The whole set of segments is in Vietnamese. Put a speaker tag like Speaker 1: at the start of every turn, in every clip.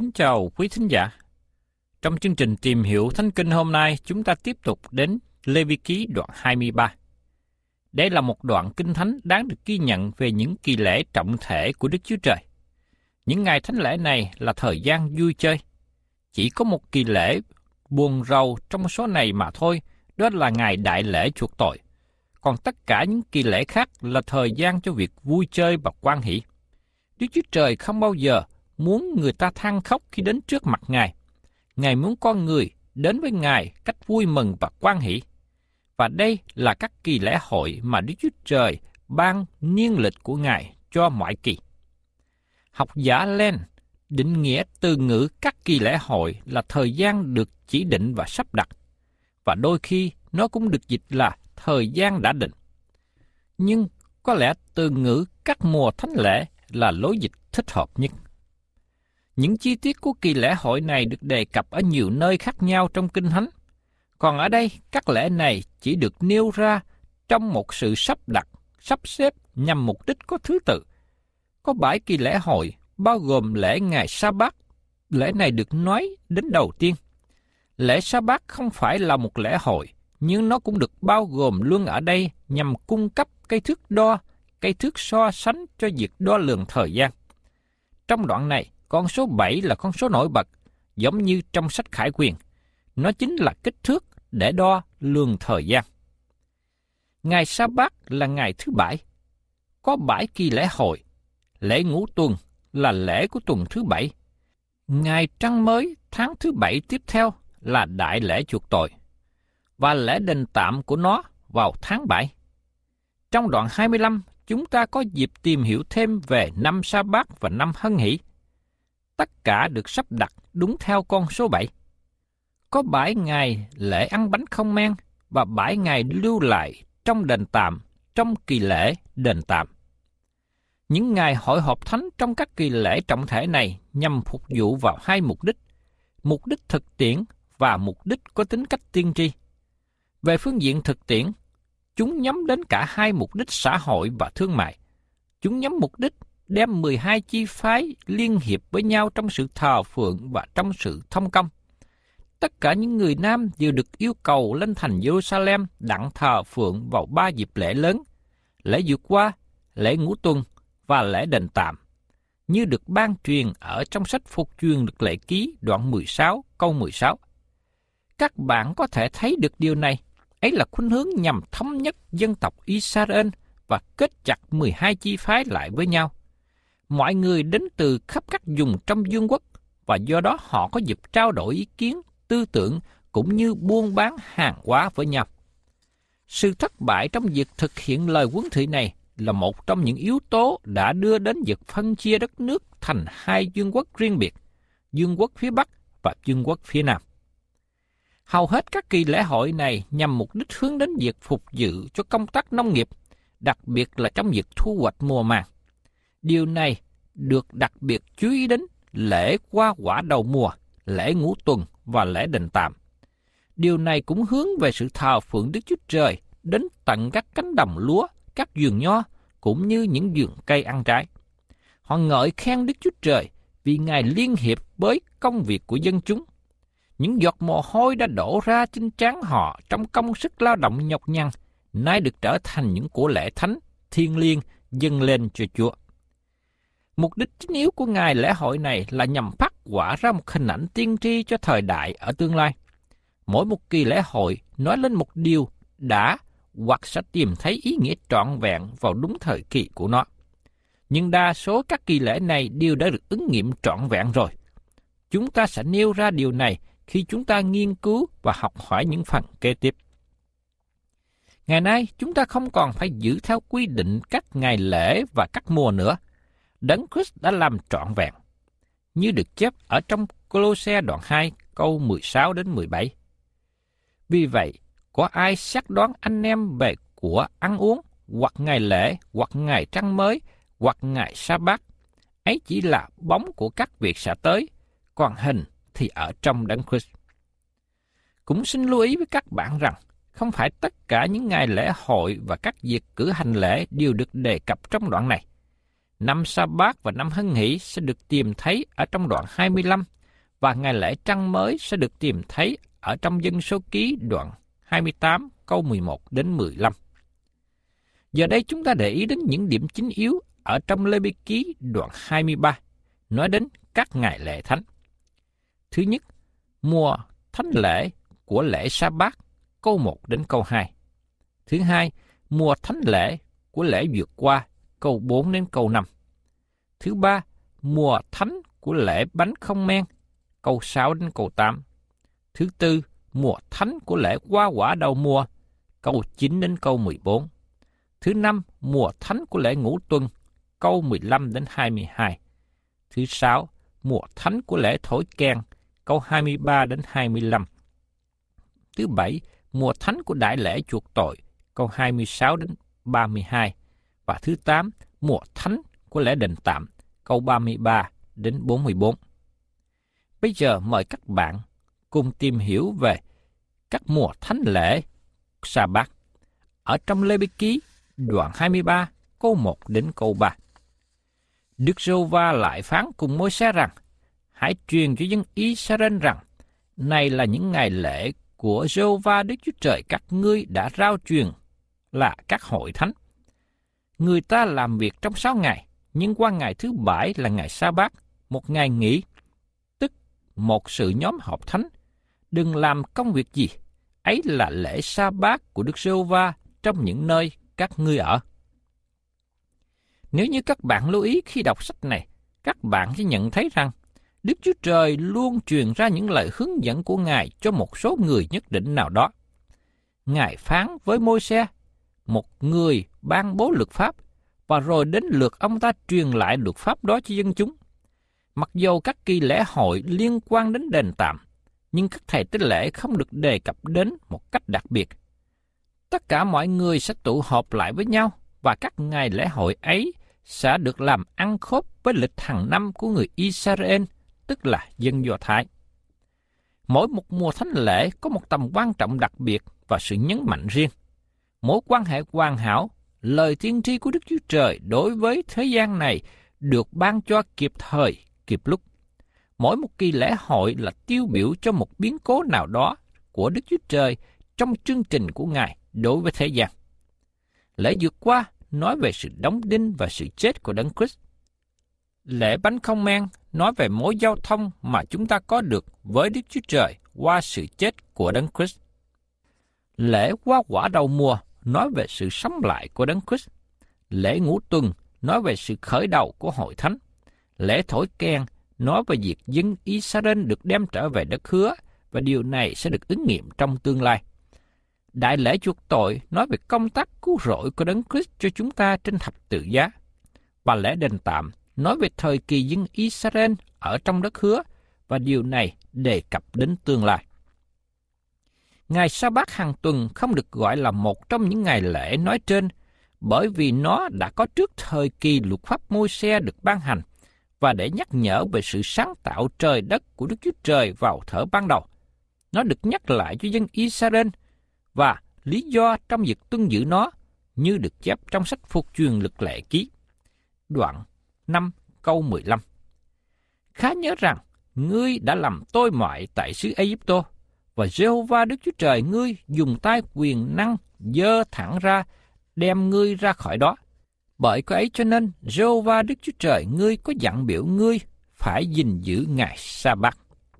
Speaker 1: Kính chào quý thính giả. Trong chương trình tìm hiểu Thánh Kinh hôm nay, chúng ta tiếp tục đến Lê-vi-ký đoạn 23. Đây là một đoạn kinh thánh đáng được ghi nhận về những kỳ lễ trọng thể của Đức Chúa Trời. Những ngày thánh lễ này là thời gian vui chơi. Chỉ có một kỳ lễ buồn rầu trong số này mà thôi, đó là ngày đại lễ chuộc tội. Còn tất cả những kỳ lễ khác là thời gian cho việc vui chơi và hoan hỷ. Đức Chúa Trời không bao giờ muốn người ta than khóc khi đến trước mặt Ngài. Ngài muốn con người đến với Ngài cách vui mừng và hoan hỷ. Và đây là các kỳ lễ hội mà Đức Chúa Trời ban niên lịch của Ngài cho mọi kỳ. Học giả Len định nghĩa từ ngữ các kỳ lễ hội là thời gian được chỉ định và sắp đặt, và đôi khi nó cũng được dịch là thời gian đã định. Nhưng có lẽ từ ngữ các mùa thánh lễ là lối dịch thích hợp nhất. Những chi tiết của kỳ lễ hội này được đề cập ở nhiều nơi khác nhau trong Kinh Thánh. Còn ở đây, các lễ này chỉ được nêu ra trong một sự sắp đặt, sắp xếp nhằm mục đích có thứ tự. Có 7 kỳ lễ hội, bao gồm lễ ngày Sa-bát. Lễ này được nói đến đầu tiên. Lễ Sa-bát không phải là một lễ hội, nhưng nó cũng được bao gồm luôn ở đây nhằm cung cấp cây thước đo, cây thước so sánh cho việc đo lường thời gian. Trong đoạn này, con số 7 là con số nổi bật, giống như trong sách Khải Huyền. Nó chính là kích thước để đo lường thời gian. Ngày Sa-bát là ngày thứ 7. Có 7 kỳ lễ hội. Lễ ngũ tuần là lễ của tuần thứ 7. Ngày trăng mới tháng thứ 7 tiếp theo là đại lễ chuộc tội. Và lễ đền tạm của nó vào tháng 7. Trong đoạn 25, chúng ta có dịp tìm hiểu thêm về năm Sa-bát và năm Hân Hỷ. Tất cả được sắp đặt đúng theo con số 7. Có 7 ngày lễ ăn bánh không men và 7 ngày lưu lại trong đền tạm, trong kỳ lễ đền tạm. Những ngày hội họp thánh trong các kỳ lễ trọng thể này nhằm phục vụ vào hai mục đích thực tiễn và mục đích có tính cách tiên tri. Về phương diện thực tiễn, chúng nhắm đến cả hai mục đích xã hội và thương mại. Chúng nhắm mục đích đem 12 chi phái liên hiệp với nhau trong sự thờ phượng và trong sự thông công. Tất cả những người nam đều được yêu cầu lên thành Jerusalem đặng thờ phượng vào 3 dịp lễ lớn, lễ vượt qua, lễ ngũ tuần và lễ đền tạm, như được ban truyền ở trong sách Phục truyền luật lệ ký đoạn 16 câu 16. Các bạn có thể thấy được điều này, ấy là khuynh hướng nhằm thống nhất dân tộc Israel và kết chặt 12 chi phái lại với nhau. Mọi người đến từ khắp các vùng trong vương quốc, và do đó họ có dịp trao đổi ý kiến, tư tưởng cũng như buôn bán hàng hóa với nhau. Sự thất bại trong việc thực hiện lời huấn thị này là một trong những yếu tố đã đưa đến việc phân chia đất nước thành hai vương quốc riêng biệt, vương quốc phía Bắc và vương quốc phía Nam. Hầu hết các kỳ lễ hội này nhằm mục đích hướng đến việc phục vụ cho công tác nông nghiệp, đặc biệt là trong việc thu hoạch mùa màng. Điều này được đặc biệt chú ý đến lễ hoa quả đầu mùa, lễ ngũ tuần và lễ đền tạm. Điều này cũng hướng về sự thờ phượng Đức Chúa Trời đến tận các cánh đồng lúa, các vườn nho, cũng như những vườn cây ăn trái. Họ ngợi khen Đức Chúa Trời vì Ngài liên hiệp với công việc của dân chúng. Những giọt mồ hôi đã đổ ra trên trán họ trong công sức lao động nhọc nhằn, nay được trở thành những của lễ thánh, thiêng liêng dâng lên cho Chúa. Mục đích chính yếu của ngày lễ hội này là nhằm phát họa ra một hình ảnh tiên tri cho thời đại ở tương lai. Mỗi một kỳ lễ hội nói lên một điều đã hoặc sẽ tìm thấy ý nghĩa trọn vẹn vào đúng thời kỳ của nó. Nhưng đa số các kỳ lễ này đều đã được ứng nghiệm trọn vẹn rồi. Chúng ta sẽ nêu ra điều này khi chúng ta nghiên cứu và học hỏi những phần kế tiếp. Ngày nay, chúng ta không còn phải giữ theo quy định các ngày lễ và các mùa nữa. Đấng Christ đã làm trọn vẹn, như được chép ở trong Cô-lô-se đoạn 2 câu 16 đến 17. Vì vậy, có ai xác đoán anh em về của ăn uống, hoặc ngày lễ, hoặc ngày trăng mới, hoặc ngày Sa-bát, ấy chỉ là bóng của các việc sẽ tới, còn hình thì ở trong Đấng Christ. Cũng xin lưu ý với các bạn rằng, không phải tất cả những ngày lễ hội và các việc cử hành lễ đều được đề cập trong đoạn này. Năm Sa-bát và năm Hân Hỷ sẽ được tìm thấy ở trong đoạn 25, và ngày lễ Trăng mới sẽ được tìm thấy ở trong Dân số ký đoạn 28 câu 11 đến 15. Giờ đây chúng ta để ý đến những điểm chính yếu ở trong Lê-vi ký đoạn 23, nói đến các ngày lễ thánh. Thứ nhất, mùa thánh lễ của lễ Sa-bát, câu 1 đến câu 2. Thứ hai, mùa thánh lễ của lễ vượt qua, câu 4 đến câu 5. Thứ ba, mùa thánh của lễ bánh không men, câu 6 đến câu 8. Thứ tư, mùa thánh của lễ hoa quả đầu mùa, câu 9 đến câu 14. Thứ năm, mùa thánh của lễ ngũ tuần, câu 15 đến 22. Thứ sáu, mùa thánh của lễ thổi kèn, câu 23 đến 25. Thứ bảy, mùa thánh của đại lễ chuộc tội, câu 26 đến 32. Và thứ 8, mùa thánh của lễ đền tạm, câu 33 đến 44. Bây giờ mời các bạn cùng tìm hiểu về các mùa thánh lễ Sa-bát ở trong Lê-vi ký đoạn 23 câu 1 đến câu 3. Đức Giê-hô-va lại phán cùng Môi-se rằng: Hãy truyền cho dân Israel rằng, này là những ngày lễ của Giê-hô-va Đức Chúa Trời các ngươi đã rao truyền, là các hội thánh. Người ta làm việc trong 6 ngày, nhưng qua ngày thứ 7 là ngày Sa-bát, một ngày nghỉ, tức một sự nhóm họp thánh. Đừng làm công việc gì, ấy là lễ Sa-bát của Đức Giê-hô-va trong những nơi các ngươi ở. Nếu như các bạn lưu ý khi đọc sách này, các bạn sẽ nhận thấy rằng Đức Chúa Trời luôn truyền ra những lời hướng dẫn của Ngài cho một số người nhất định nào đó. Ngài phán với Môi-se, một người ban bố luật pháp, và rồi đến lượt ông ta truyền lại luật pháp đó cho dân chúng. Mặc dù các kỳ lễ hội liên quan đến đền tạm, nhưng các thầy tế lễ không được đề cập đến một cách đặc biệt. Tất cả mọi người sẽ tụ họp lại với nhau, và các ngày lễ hội ấy sẽ được làm ăn khớp với lịch hàng năm của người Israel, tức là dân Do Thái. Mỗi một mùa thánh lễ có một tầm quan trọng đặc biệt và sự nhấn mạnh riêng. Mối quan hệ hoàn hảo, lời tiên tri của Đức Chúa Trời đối với thế gian này được ban cho kịp thời, kịp lúc. Mỗi một kỳ lễ hội là tiêu biểu cho một biến cố nào đó của Đức Chúa Trời trong chương trình của Ngài đối với thế gian. Lễ vượt qua nói về sự đóng đinh và sự chết của Đấng Christ. Lễ bánh không men nói về mối giao thông mà chúng ta có được với Đức Chúa Trời qua sự chết của Đấng Christ. Lễ hoa quả đầu mùa nói về sự sống lại của Đấng Christ. Lễ ngũ tuần nói về sự khởi đầu của hội thánh. Lễ thổi kèn nói về việc dân Israel được đem trở về đất hứa, và điều này sẽ được ứng nghiệm trong tương lai. Đại lễ chuộc tội nói về công tác cứu rỗi của Đấng Christ cho chúng ta trên thập tự giá. Và lễ đền tạm nói về thời kỳ dân Israel ở trong đất hứa, và điều này đề cập đến tương lai. Ngày Sa-bát hàng tuần không được gọi là một trong những ngày lễ nói trên, bởi vì nó đã có trước thời kỳ luật pháp Môi-se được ban hành, và để nhắc nhở về sự sáng tạo trời đất của Đức Chúa Trời vào thuở ban đầu. Nó được nhắc lại cho dân Israel, và lý do trong việc tuân giữ nó như được chép trong sách Phục truyền luật lệ ký, đoạn 5 câu 15. Khá nhớ rằng, ngươi đã làm tôi mọi tại xứ Ai-cập, và Giê-hô-va Đức Chúa Trời ngươi dùng tay quyền năng giơ thẳng ra, đem ngươi ra khỏi đó. Bởi có ấy cho nên, Giê-hô-va Đức Chúa Trời ngươi có dặn biểu ngươi phải gìn giữ ngày Sa-bát.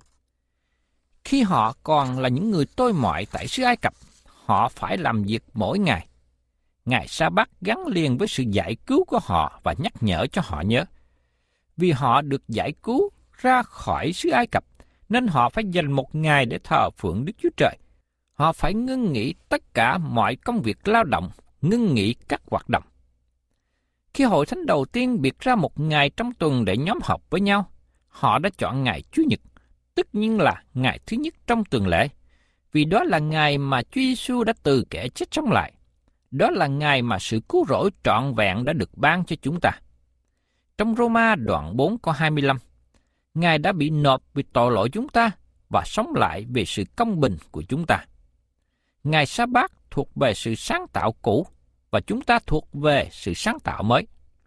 Speaker 1: Khi họ còn là những người tôi mọi tại xứ Ai Cập, họ phải làm việc mỗi ngày. Ngày Sa-bát gắn liền với sự giải cứu của họ và nhắc nhở cho họ nhớ. Vì họ được giải cứu ra khỏi xứ Ai Cập, nên họ phải dành một ngày để thờ phượng Đức Chúa Trời. Họ phải ngưng nghỉ tất cả mọi công việc lao động, ngưng nghỉ các hoạt động. Khi hội thánh đầu tiên biệt ra một ngày trong tuần để nhóm họp với nhau, họ đã chọn ngày Chủ nhật, tất nhiên là ngày thứ nhất trong tuần lễ, vì đó là ngày mà Chúa Giêsu đã từ kẻ chết sống lại. Đó là ngày mà sự cứu rỗi trọn vẹn đã được ban cho chúng ta. Trong Roma đoạn 4 câu 25, Ngài đã bị nộp vì tội lỗi chúng ta và sống lại về sự công bình của chúng ta. Ngày Sa-bát thuộc về sự sáng tạo cũ và chúng ta thuộc về sự sáng tạo mới.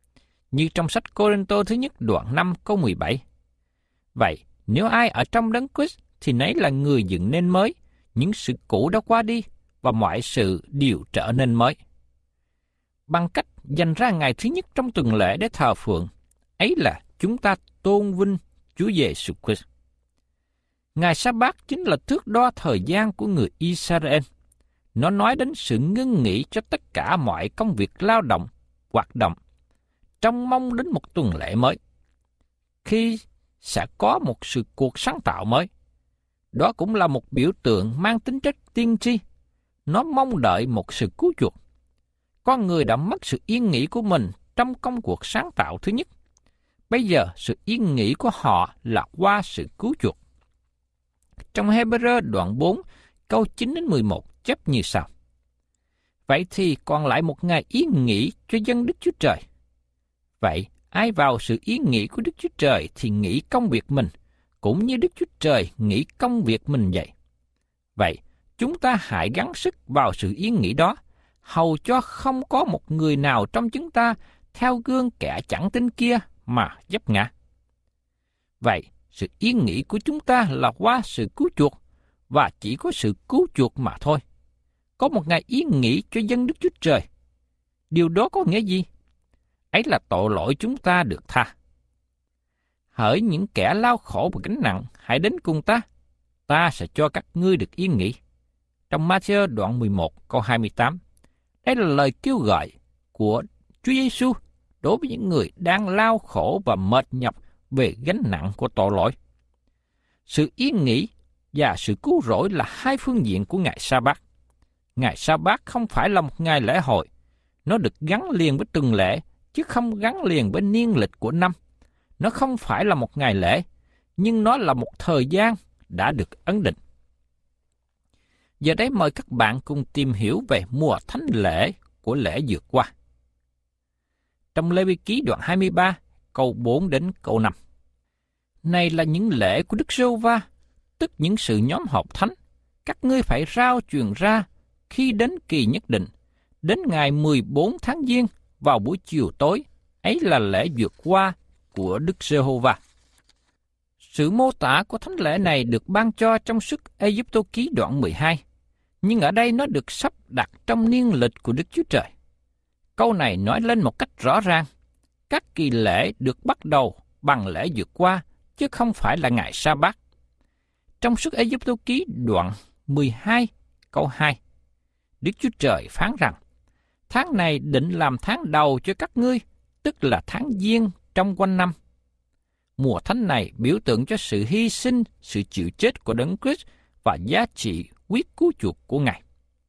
Speaker 1: như trong sách Cô-rinh-tô thứ nhất đoạn 5 câu 17. Vậy, nếu ai ở trong Đấng Christ thì nấy là người dựng nên mới, những sự cũ đã qua đi và mọi sự đều trở nên mới. Bằng cách dành ra ngày thứ nhất trong tuần lễ để thờ phượng, ấy là chúng ta tôn vinh Chúa Giêsu Christ. Ngày Sa-bát chính là thước đo thời gian của người Israel. Nó nói đến sự ngưng nghỉ cho tất cả mọi công việc lao động, hoạt động, trông mong đến một tuần lễ mới, khi sẽ có một sự cuộc sáng tạo mới. Đó cũng là một biểu tượng mang tính chất tiên tri. Nó mong đợi một sự cứu chuộc. Con người đã mất sự yên nghỉ của mình trong công cuộc sáng tạo thứ nhất. Bây giờ sự yên nghỉ của họ là qua sự cứu chuộc. Trong Hê-bơ-rơ đoạn 4, câu 9 đến 11 chép như sau. Vậy thì còn lại một ngày yên nghỉ cho dân Đức Chúa Trời. Vậy, ai vào sự yên nghỉ của Đức Chúa Trời thì nghỉ công việc mình, cũng như Đức Chúa Trời nghỉ công việc mình vậy. Vậy, chúng ta hãy gắng sức vào sự yên nghỉ đó, hầu cho không có một người nào trong chúng ta theo gương kẻ chẳng tin kia mà vấp ngã. Vậy, sự yên nghỉ của chúng ta là qua sự cứu chuộc, và chỉ có sự cứu chuộc mà thôi. Có một ngày yên nghỉ cho dân Đức Chúa Trời. Điều đó có nghĩa gì? Ấy là tội lỗi chúng ta được tha. Hỡi những kẻ lao khổ và gánh nặng, hãy đến cùng ta sẽ cho các ngươi được yên nghỉ. Trong Ma-thi-ơ đoạn 11 câu 28, đây là lời kêu gọi của Chúa Giêsu đối với những người đang lao khổ và mệt nhọc về gánh nặng của tội lỗi. Sự yên nghỉ và sự cứu rỗi là hai phương diện của ngày Sa-bát. Ngày Sa-bát không phải là một ngày lễ hội. Nó được gắn liền với tuần lễ, chứ không gắn liền với niên lịch của năm. Nó không phải là một ngày lễ, nhưng nó là một thời gian đã được ấn định. Giờ đây mời các bạn cùng tìm hiểu về mùa thánh lễ của lễ vượt qua. Trong Lê-vi-ký đoạn 23, câu 4 đến câu 5. Này là những lễ của Đức Giê-hô-va, tức những sự nhóm họp thánh. Các ngươi phải rao truyền ra khi đến kỳ nhất định, đến ngày 14 tháng Giêng vào buổi chiều tối, ấy là lễ vượt qua của Đức Giê-hô-va. Sự mô tả của thánh lễ này được ban cho trong Xuất Ê-díp-tô ký đoạn 12, nhưng ở đây nó được sắp đặt trong niên lịch của Đức Chúa Trời. Câu này nói lên một cách rõ ràng, các kỳ lễ được bắt đầu bằng lễ vượt qua, chứ không phải là ngày Sa-bát. Trong Xuất Ê-díp-tô ký đoạn 12, câu 2, Đức Chúa Trời phán rằng, tháng này định làm tháng đầu cho các ngươi, tức là tháng Giêng trong quanh năm. Mùa thánh này biểu tượng cho sự hy sinh, sự chịu chết của Đấng Christ và giá trị quyết cứu chuộc của Ngài.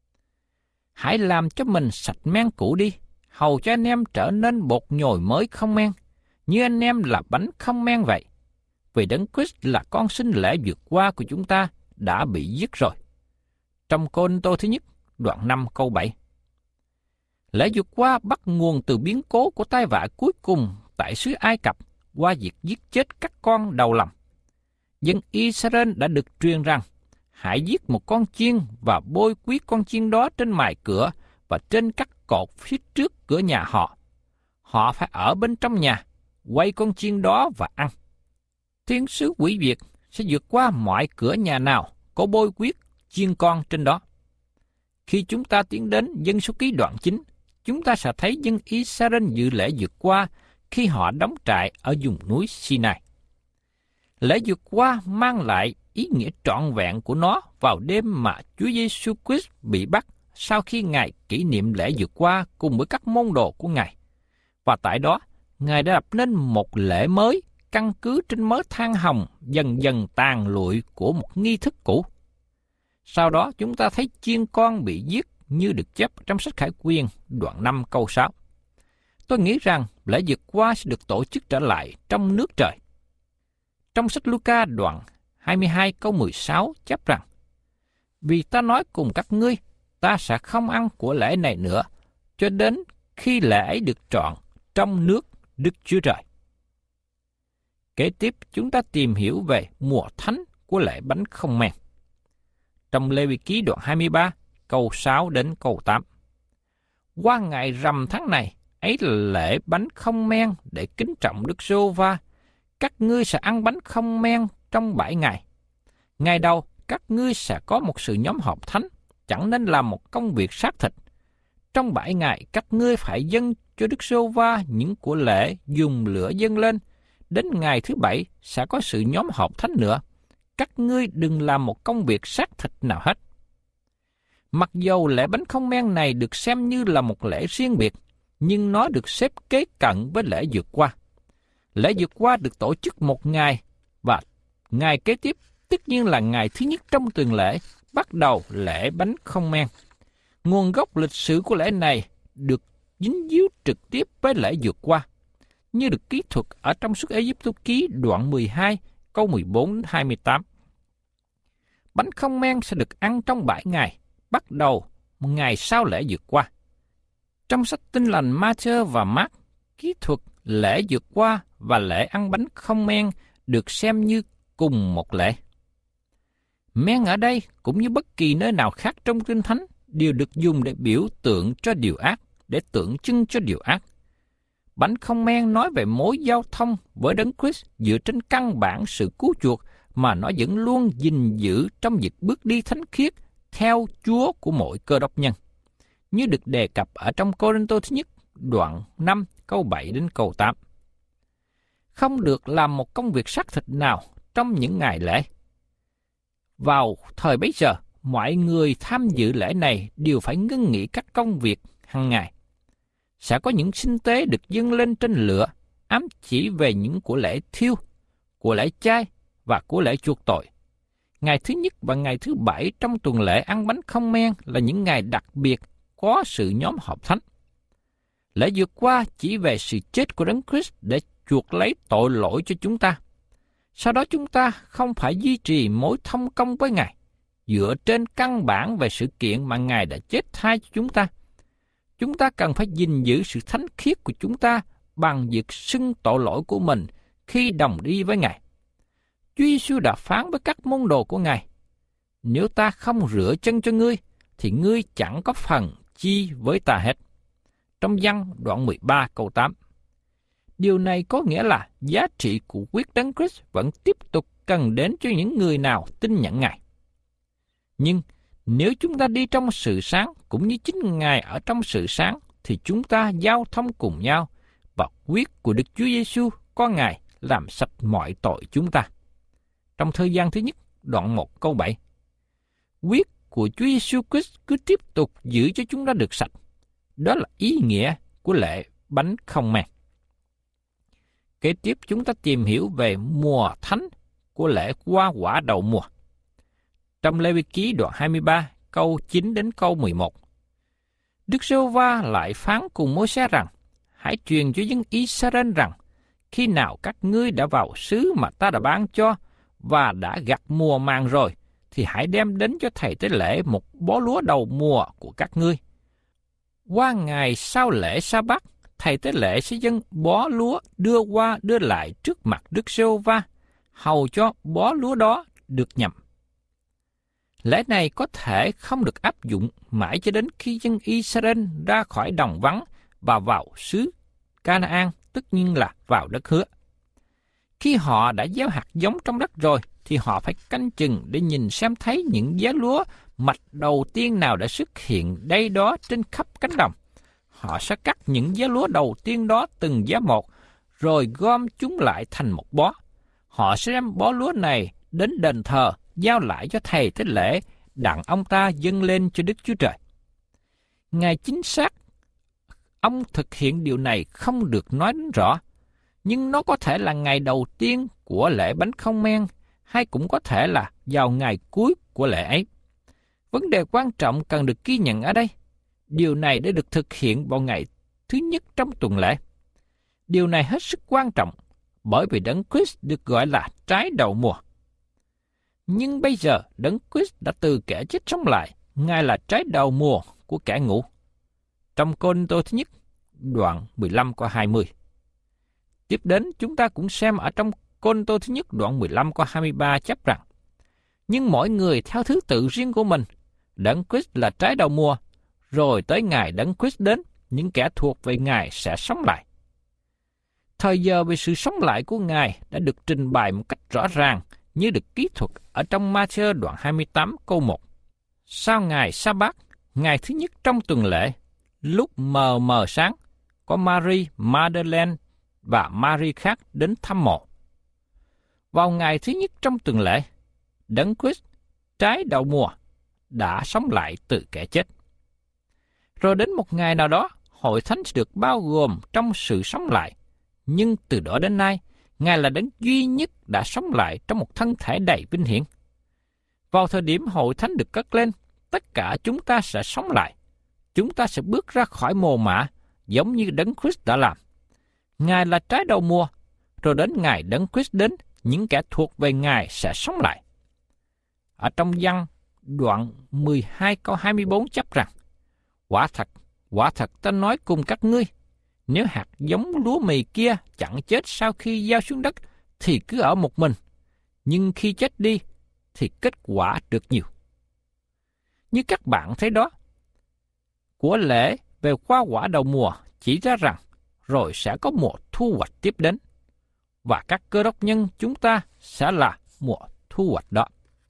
Speaker 1: Hãy làm cho mình sạch men cũ đi, hầu cho anh em trở nên bột nhồi mới không men, như anh em là bánh không men vậy. Vì Đấng Christ là con sinh lễ vượt qua của chúng ta đã bị giết rồi. Trong Cô-rinh-tô thứ nhất, đoạn 5 câu 7. Lễ vượt qua bắt nguồn từ biến cố của tai vạ cuối cùng tại xứ Ai Cập qua việc giết chết các con đầu lòng. Dân Israel đã được truyền rằng, hãy giết một con chiên và bôi quý con chiên đó trên mài cửa và trên các cột phía trước cửa nhà họ. Họ phải ở bên trong nhà, quay con chiên đó và ăn. Thiên sứ quỷ Việt sẽ vượt qua mọi cửa nhà nào có bôi quyết chiên con trên đó. Khi chúng ta tiến đến Dân Số Ký đoạn 9, chúng ta sẽ thấy dân Israel dự lễ vượt qua khi họ đóng trại ở vùng núi Sinai. Lễ vượt qua mang lại ý nghĩa trọn vẹn của nó vào đêm mà Chúa Giêsu Christ bị bắt sau khi Ngài kỷ niệm lễ vượt qua cùng với các môn đồ của Ngài. Và tại đó, Ngài đã lập nên một lễ mới căn cứ trên mớ than hồng dần dần tàn lụi của một nghi thức cũ. Sau đó chúng ta thấy chiên con bị giết như được chép trong sách Khải Quyên đoạn 5 câu 6. Tôi nghĩ rằng lễ vượt qua sẽ được tổ chức trở lại trong nước trời. Trong sách Luca đoạn 22 câu 16 chép rằng, vì ta nói cùng các ngươi, ta sẽ không ăn của lễ này nữa, cho đến khi lễ ấy được trọn trong nước Đức Chúa Trời. Kế tiếp chúng ta tìm hiểu về mùa thánh của lễ bánh không men. Trong Lê-vi-ký đoạn 23, câu 6 đến câu 8. Qua ngày rằm tháng này, ấy là lễ bánh không men để kính trọng Đức Giê-hô-va. Các ngươi sẽ ăn bánh không men trong 7 ngày. Ngày đầu, các ngươi sẽ có một sự nhóm họp thánh, chẳng nên làm một công việc xác thịt. Trong 7 ngày, các ngươi phải dâng cho Đức Giê-hô-va những của lễ dùng lửa dâng lên. Đến ngày thứ 7 sẽ có sự nhóm họp thánh nữa. Các ngươi đừng làm một công việc xác thịt nào hết. Mặc dầu lễ bánh không men này được xem như là một lễ riêng biệt, nhưng nó được xếp kế cận với lễ vượt qua. Lễ vượt qua được tổ chức một ngày, và ngày kế tiếp, tất nhiên là ngày thứ nhất trong tuần lễ, bắt đầu lễ bánh không men. Nguồn gốc lịch sử của lễ này được dính díu trực tiếp với lễ vượt qua, như được kỹ thuật ở trong Xuất Ê-díp-tô ký đoạn 12, câu 14-28. Bánh không men sẽ được ăn trong 7 ngày, bắt đầu một ngày sau lễ vượt qua. Trong sách Tin lành Ma-thơ và Mác, kỹ thuật lễ vượt qua và lễ ăn bánh không men được xem như cùng một lễ. Men ở đây cũng như bất kỳ nơi nào khác trong Kinh Thánh đều được dùng để biểu tượng cho điều ác, để tượng trưng cho điều ác. Bánh không men nói về mối giao thông với Đấng Christ dựa trên căn bản sự cứu chuộc mà nó vẫn luôn gìn giữ trong việc bước đi thánh khiết theo Chúa của mỗi Cơ Đốc nhân, như được đề cập ở trong Cô-rinh-tô thứ nhất đoạn 5 câu 7 đến câu 8. Không được làm một công việc xác thịt nào trong những ngày lễ. Vào thời bấy giờ, mọi người tham dự lễ này đều phải ngưng nghỉ các công việc hàng ngày. Sẽ có những sinh tế được dâng lên trên lửa, ám chỉ về những của lễ thiêu, của lễ chay và của lễ chuộc tội. Ngày thứ nhất và ngày thứ 7 trong tuần lễ ăn bánh không men là những ngày đặc biệt có sự nhóm họp thánh. Lễ vượt qua chỉ về sự chết của Đấng Christ để chuộc lấy tội lỗi cho chúng ta. Sau đó chúng ta không phải duy trì mối thông công với Ngài, dựa trên căn bản về sự kiện mà Ngài đã chết thay cho chúng ta. Chúng ta cần phải gìn giữ sự thánh khiết của chúng ta bằng việc xưng tội lỗi của mình khi đồng đi với Ngài. Chúa Giêsu đã phán với các môn đồ của Ngài: nếu ta không rửa chân cho ngươi, thì ngươi chẳng có phần chi với ta hết. Trong Giăng đoạn 13 câu 8. Điều này có nghĩa là giá trị của huyết Đấng Christ vẫn tiếp tục cần đến cho những người nào tin nhận Ngài. Nhưng nếu chúng ta đi trong sự sáng cũng như chính Ngài ở trong sự sáng, thì chúng ta giao thông cùng nhau, và huyết của Đức Chúa Giêsu con Ngài làm sạch mọi tội chúng ta. Trong Thời Gian thứ nhất đoạn 1 câu 7. Huyết của Chúa Giêsu Christ cứ tiếp tục giữ cho chúng ta được sạch. Đó là ý nghĩa của lễ bánh không men. Kế tiếp chúng ta tìm hiểu về mùa thánh của lễ hoa quả đầu mùa. Trong Lê-vi-ký đoạn 23 câu 9 đến câu 11. Đức Giê-hô-va lại phán cùng Môi-se rằng: hãy truyền cho dân Israel rằng, khi nào các ngươi đã vào xứ mà ta đã ban cho và đã gặt mùa màng rồi, thì hãy đem đến cho thầy tế lễ một bó lúa đầu mùa của các ngươi. Qua ngày sau lễ Sa-bát, thầy tế lễ sẽ dâng bó lúa đưa qua đưa lại trước mặt Đức Giê-hô-va, hầu cho bó lúa đó được nhậm. Lễ này có thể không được áp dụng mãi cho đến khi dân Israel ra khỏi đồng vắng và vào xứ Ca-na-an, tất nhiên là vào đất hứa. Khi họ đã gieo hạt giống trong đất rồi, thì họ phải canh chừng để nhìn xem thấy những giá lúa mạch đầu tiên nào đã xuất hiện đây đó trên khắp cánh đồng. Họ sẽ cắt những giá lúa đầu tiên đó từng giá một, rồi gom chúng lại thành một bó. Họ sẽ đem bó lúa này đến đền thờ, giao lại cho thầy tế lễ, đặng ông ta dâng lên cho Đức Chúa Trời. Ngày chính xác, ông thực hiện điều này không được nói đến rõ, nhưng nó có thể là ngày đầu tiên của lễ bánh không men, hay cũng có thể là vào ngày cuối của lễ ấy. Vấn đề quan trọng cần được ghi nhận ở đây, điều này đã được thực hiện vào ngày thứ nhất trong tuần lễ. Điều này hết sức quan trọng, bởi vì Đấng Christ được gọi là trái đầu mùa. Nhưng bây giờ Đấng Christ đã từ kẻ chết sống lại, Ngài là trái đầu mùa của kẻ ngủ. Trong Cô-rinh-tô thứ nhất, đoạn 15 câu 20. Tiếp đến chúng ta cũng xem ở trong Cô-rinh-tô thứ nhất đoạn 15 câu 23 chép rằng: nhưng mỗi người theo thứ tự riêng của mình, Đấng Christ là trái đầu mùa, rồi tới ngày Đấng Christ đến, những kẻ thuộc về Ngài sẽ sống lại. Thời giờ về sự sống lại của Ngài đã được trình bày một cách rõ ràng như được kỹ thuật ở trong Ma-thi-ơ đoạn 28 câu 1. Sau ngày Sa-bát, ngày thứ nhất trong tuần lễ, lúc mờ mờ sáng, có Mary Magdalene và Mary khác đến thăm mộ. Vào ngày thứ nhất trong tuần lễ, Đấng Christ, trái đầu mùa, đã sống lại từ kẻ chết. Rồi đến một ngày nào đó, hội thánh sẽ được bao gồm trong sự sống lại. Nhưng từ đó đến nay, Ngài là Đấng duy nhất đã sống lại trong một thân thể đầy vinh hiển. Vào thời điểm hội thánh được cất lên, tất cả chúng ta sẽ sống lại. Chúng ta sẽ bước ra khỏi mồ mả, giống như Đấng Christ đã làm. Ngài là trái đầu mùa, rồi đến ngày Đấng Christ đến, những kẻ thuộc về Ngài sẽ sống lại. Ở trong Giăng đoạn 12 câu 24 chép rằng, quả thật ta nói cùng các ngươi, nếu hạt giống lúa mì kia chẳng chết sau khi gieo xuống đất, thì cứ ở một mình, nhưng khi chết đi, thì kết quả được nhiều. Như các bạn thấy đó, của lễ về hoa quả đầu mùa chỉ ra rằng rồi sẽ có mùa thu hoạch tiếp đến, và các cơ đốc nhân chúng ta sẽ là mùa thu hoạch đó.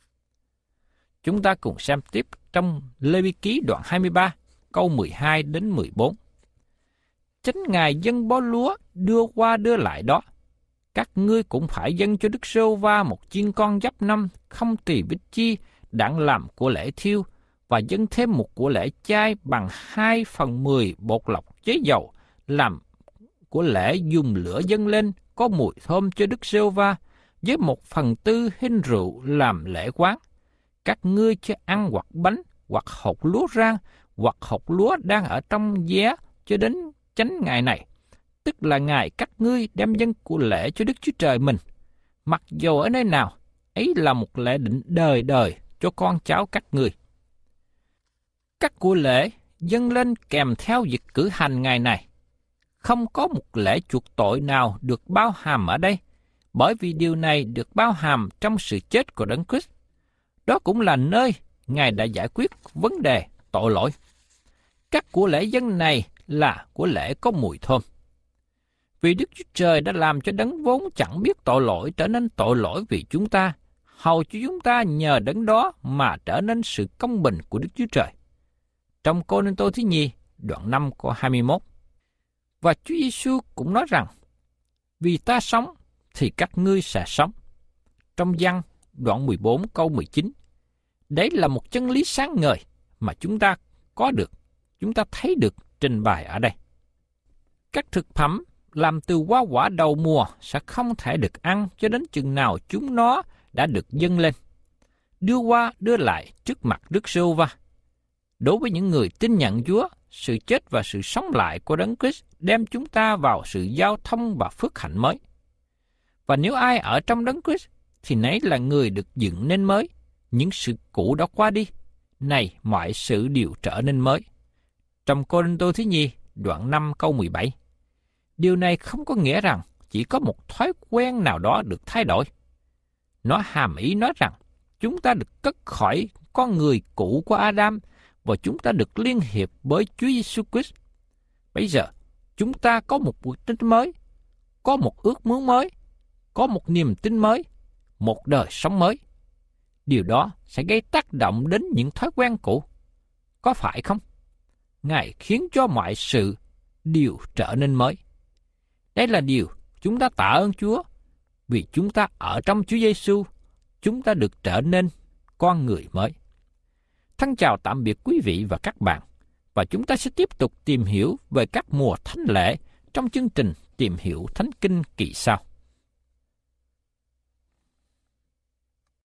Speaker 1: Chúng ta cùng xem tiếp trong Lê-vi-ký đoạn 23, câu 12 đến 14. Chánh Ngài dâng bó lúa đưa qua đưa lại đó, các ngươi cũng phải dâng cho Đức Giê-hô-va một chiên con giáp năm không tỳ vết chi đặng làm của lễ thiêu, và dâng thêm một của lễ chay bằng 2/10 bột lọc chế dầu, làm của lễ dùng lửa dâng lên có mùi thơm cho Đức Giê-hô-va, với 1/4 hin rượu làm lễ quán. Các ngươi cho ăn hoặc bánh, hoặc hột lúa rang, hoặc hột lúa đang ở trong vé cho đến chánh ngày này, tức là ngày các ngươi đem dâng của lễ cho Đức Chúa Trời mình. Mặc dầu ở nơi nào, ấy là một lệ định đời đời cho con cháu các ngươi. Các của lễ dâng lên kèm theo việc cử hành ngày này. Không có một lễ chuộc tội nào được bao hàm ở đây, bởi vì điều này được bao hàm trong sự chết của Đấng Christ. Đó cũng là nơi Ngài đã giải quyết vấn đề tội lỗi. Các của lễ dâng này là của lễ có mùi thơm. Vì Đức Chúa Trời đã làm cho Đấng vốn chẳng biết tội lỗi trở nên tội lỗi vì chúng ta, hầu cho chúng ta nhờ Đấng đó mà trở nên sự công bình của Đức Chúa Trời. Trong Cô-rinh-tô thứ nhì, đoạn 5 câu 21. Và Chúa Giêsu cũng nói rằng, vì ta sống thì các ngươi sẽ sống. Trong Giăng đoạn 14 câu 19. Đấy là một chân lý sáng ngời mà chúng ta có được, chúng ta thấy được trình bày ở đây. Các thực phẩm làm từ hoa quả đầu mùa sẽ không thể được ăn cho đến chừng nào chúng nó đã được dâng lên, đưa qua đưa lại trước mặt Đức Giê-hô-va. Đối với những người tin nhận Chúa, sự chết và sự sống lại của Đấng Christ đem chúng ta vào sự giao thông và phước hạnh mới. Và nếu ai ở trong Đấng Christ, thì nấy là người được dựng nên mới, những sự cũ đã qua đi, này mọi sự đều trở nên mới. Trong Cô-rinh-tô thứ nhì, đoạn 5 câu 17. Điều này không có nghĩa rằng chỉ có một thói quen nào đó được thay đổi. Nó hàm ý nói rằng chúng ta được cất khỏi con người cũ của Adam và chúng ta được liên hiệp với Chúa Giêsu Christ. Bây giờ, chúng ta có một cuộc tin mới, có một ước muốn mới, có một niềm tin mới, một đời sống mới. Điều đó sẽ gây tác động đến những thói quen cũ. Có phải không? Ngài khiến cho mọi sự đều trở nên mới. Đây là điều chúng ta tạ ơn Chúa, vì chúng ta ở trong Chúa Giêsu, chúng ta được trở nên con người mới. Thân chào tạm biệt quý vị và các bạn, và chúng ta sẽ tiếp tục tìm hiểu về các mùa thánh lễ trong chương trình Tìm hiểu Thánh Kinh kỳ sau.